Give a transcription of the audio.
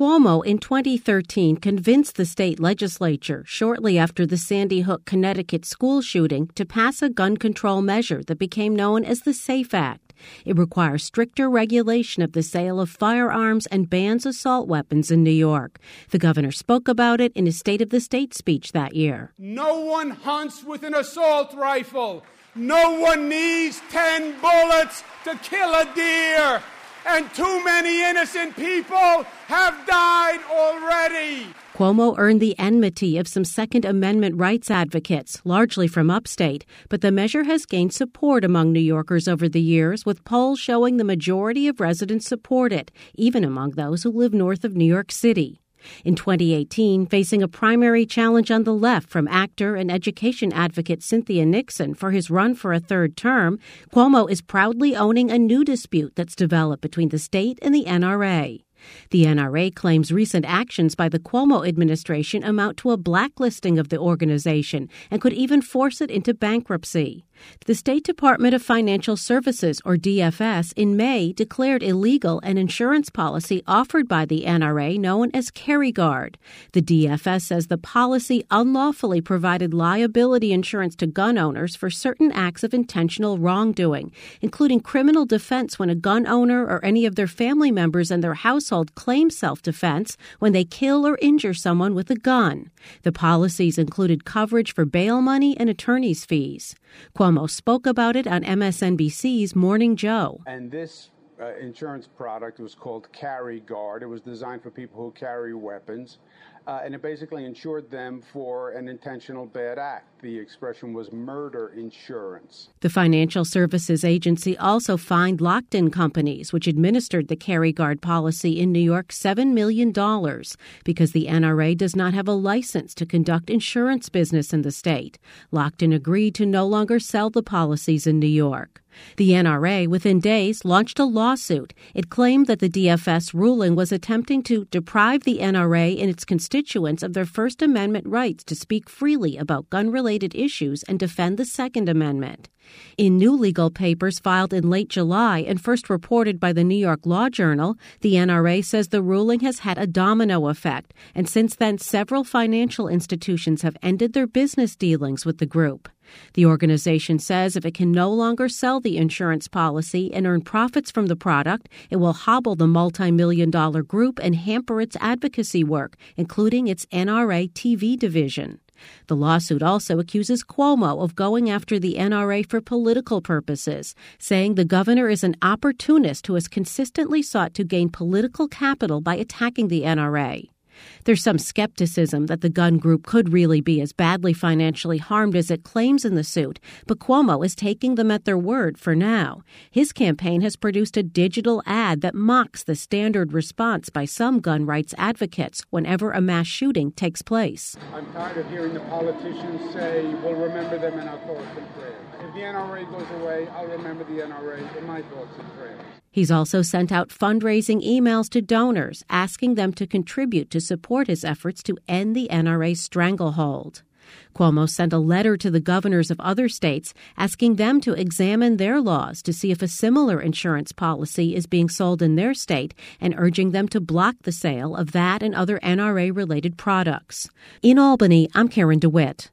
Cuomo in 2013 convinced the state legislature shortly after the Sandy Hook, Connecticut school shooting to pass a gun control measure that became known as the SAFE Act. It requires stricter regulation of the sale of firearms and bans assault weapons in New York. The governor spoke about it in his State of the State speech that year. No one hunts with an assault rifle. No one needs 10 bullets to kill a deer. And too many innocent people have died already. Cuomo earned the enmity of some Second Amendment rights advocates, largely from upstate, but the measure has gained support among New Yorkers over the years, with polls showing the majority of residents support it, even among those who live north of New York City. In 2018, facing a primary challenge on the left from actor and education advocate Cynthia Nixon for his run for a third term, Cuomo is proudly owning a new dispute that's developed between the state and the NRA. The NRA claims recent actions by the Cuomo administration amount to a blacklisting of the organization and could even force it into bankruptcy. The State Department of Financial Services, or DFS, in May declared illegal an insurance policy offered by the NRA known as CarryGuard. The DFS says the policy unlawfully provided liability insurance to gun owners for certain acts of intentional wrongdoing, including criminal defense when a gun owner or any of their family members and their household claim self-defense when they kill or injure someone with a gun. The policies included coverage for bail money and attorney's fees. Cuomo spoke about it on MSNBC's Morning Joe. And this insurance product was called CarryGuard. It was designed for people who carry weapons, and it basically insured them for an intentional bad act. The expression was murder insurance. The Financial Services Agency also fined locked-in companies, which administered the CarryGuard policy in New York, $7 million because the NRA does not have a license to conduct insurance business in the state. Locked-in agreed to no longer sell the policies in New York. The NRA, within days, launched a lawsuit. It claimed that the DFS ruling was attempting to deprive the NRA and its constituents of their First Amendment rights to speak freely about gun-related issues and defend the Second Amendment. In new legal papers filed in late July and first reported by the New York Law Journal, the NRA says the ruling has had a domino effect, and since then several financial institutions have ended their business dealings with the group. The organization says if it can no longer sell the insurance policy and earn profits from the product, it will hobble the multi-million-dollar group and hamper its advocacy work, including its NRA TV division. The lawsuit also accuses Cuomo of going after the NRA for political purposes, saying the governor is an opportunist who has consistently sought to gain political capital by attacking the NRA. There's some skepticism that the gun group could really be as badly financially harmed as it claims in the suit, but Cuomo is taking them at their word for now. His campaign has produced a digital ad that mocks the standard response by some gun rights advocates whenever a mass shooting takes place. I'm tired of hearing the politicians say, we'll remember them in our thoughts and prayers. If the NRA goes away, I'll remember the NRA in my thoughts and prayers. He's also sent out fundraising emails to donors, asking them to contribute to support his efforts to end the NRA's stranglehold. Cuomo sent a letter to the governors of other states asking them to examine their laws to see if a similar insurance policy is being sold in their state and urging them to block the sale of that and other NRA-related products. In Albany, I'm Karen DeWitt.